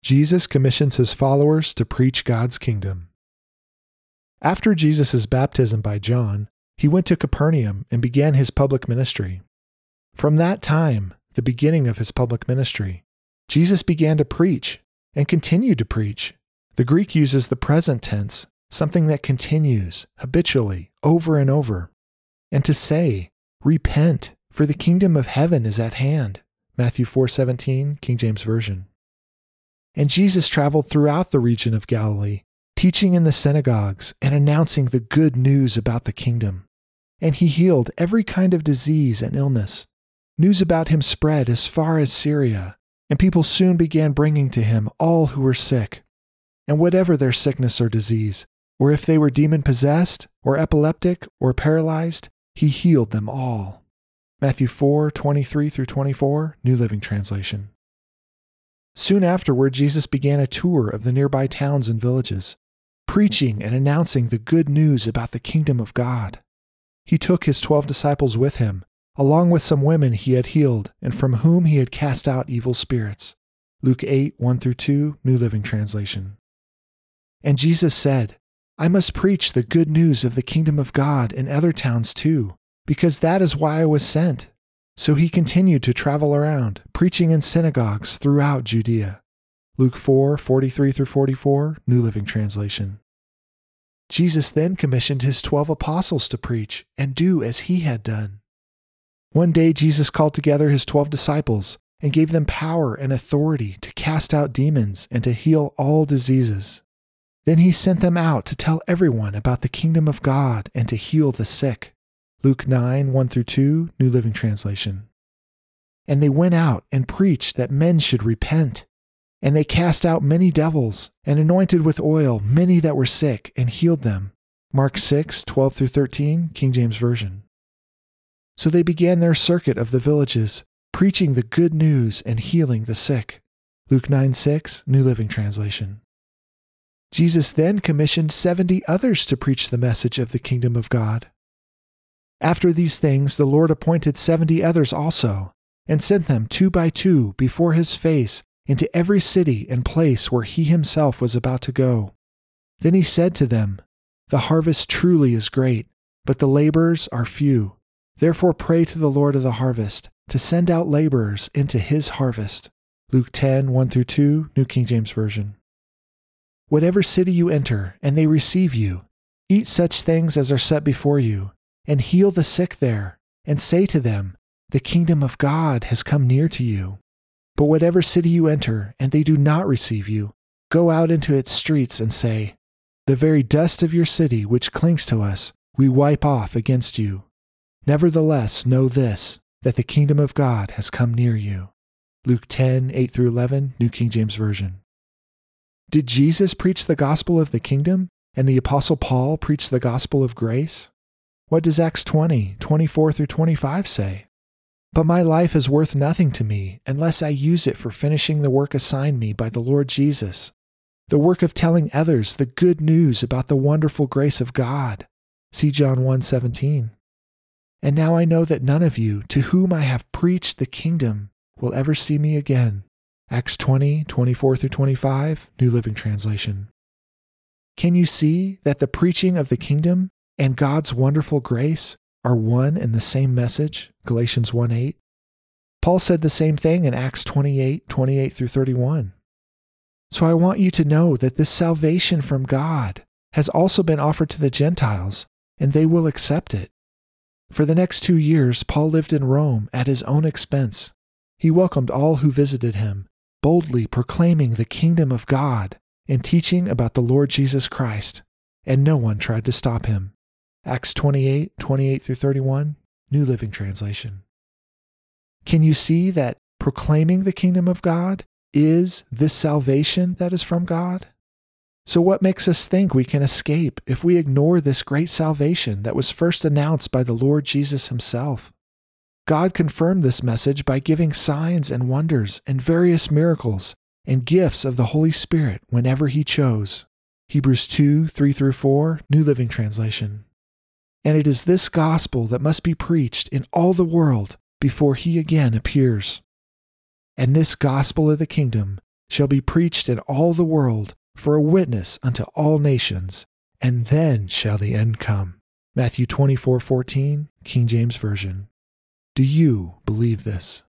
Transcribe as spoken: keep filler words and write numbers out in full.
Jesus commissions his followers to preach God's kingdom. After Jesus' baptism by John, he went to Capernaum and began his public ministry. From that time, the beginning of his public ministry, Jesus began to preach and continued to preach. The Greek uses the present tense, something that continues habitually over and over, and to say, "Repent, for the kingdom of heaven is at hand." Matthew four seventeen, King James Version. And Jesus traveled throughout the region of Galilee, teaching in the synagogues and announcing the good news about the kingdom. And he healed every kind of disease and illness. News about him spread as far as Syria, and people soon began bringing to him all who were sick, and whatever their sickness or disease, or if they were demon-possessed, or epileptic, or paralyzed, he healed them all. Matthew four twenty-three through twenty-four, New Living Translation. Soon afterward, Jesus began a tour of the nearby towns and villages, preaching and announcing the good news about the kingdom of God. He took his twelve disciples with him, along with some women he had healed and from whom he had cast out evil spirits. Luke eight one through two, New Living Translation. And Jesus said, "I must preach the good news of the kingdom of God in other towns too, because that is why I was sent." So he continued to travel around, preaching in synagogues throughout Judea. Luke four forty-three through forty-four, New Living Translation. Jesus then commissioned his twelve apostles to preach and do as he had done. One day Jesus called together his twelve disciples and gave them power and authority to cast out demons and to heal all diseases. Then he sent them out to tell everyone about the kingdom of God and to heal the sick. Luke nine one through two, New Living Translation. And they went out and preached that men should repent. And they cast out many devils and anointed with oil many that were sick and healed them. Mark six twelve through thirteen, King James Version. So they began their circuit of the villages, preaching the good news and healing the sick. Luke nine six, New Living Translation. Jesus then commissioned seventy others to preach the message of the kingdom of God. After these things, the Lord appointed seventy others also, and sent them two by two before his face into every city and place where he himself was about to go. Then he said to them, "The harvest truly is great, but the laborers are few. Therefore pray to the Lord of the harvest to send out laborers into his harvest." Luke ten one through two, New King James Version. Whatever city you enter, and they receive you, eat such things as are set before you, and heal the sick there, and say to them, "The kingdom of God has come near to you." But whatever city you enter, and they do not receive you, go out into its streets and say, "The very dust of your city which clings to us, we wipe off against you. Nevertheless, know this, that the kingdom of God has come near you." Luke ten eight through eleven, New King James Version. Did Jesus preach the gospel of the kingdom, and the apostle Paul preach the gospel of grace? What does Acts twenty twenty-four through twenty-five say? "But my life is worth nothing to me unless I use it for finishing the work assigned me by the Lord Jesus, the work of telling others the good news about the wonderful grace of God." See John one seventeen. "And now I know that none of you, to whom I have preached the kingdom, will ever see me again." Acts twenty twenty-four through twenty-five, New Living Translation. Can you see that the preaching of the kingdom and God's wonderful grace are one and the same message? Galatians one eight. Paul said the same thing in Acts twenty-eight twenty-eight through thirty-one. So I want you to know that this salvation from God has also been offered to the Gentiles, and they will accept it. For the next two years, Paul lived in Rome at his own expense. He welcomed all who visited him, boldly proclaiming the kingdom of God and teaching about the Lord Jesus Christ, and no one tried to stop him. Acts twenty-eight twenty-eight through thirty-one, New Living Translation. Can you see that proclaiming the kingdom of God is this salvation that is from God? So what makes us think we can escape if we ignore this great salvation that was first announced by the Lord Jesus himself? God confirmed this message by giving signs and wonders and various miracles and gifts of the Holy Spirit whenever he chose. Hebrews two three through four, New Living Translation. And it is this gospel that must be preached in all the world before he again appears. And this gospel of the kingdom shall be preached in all the world for a witness unto all nations, and then shall the end come. Matthew twenty-four fourteen, King James Version. Do you believe this?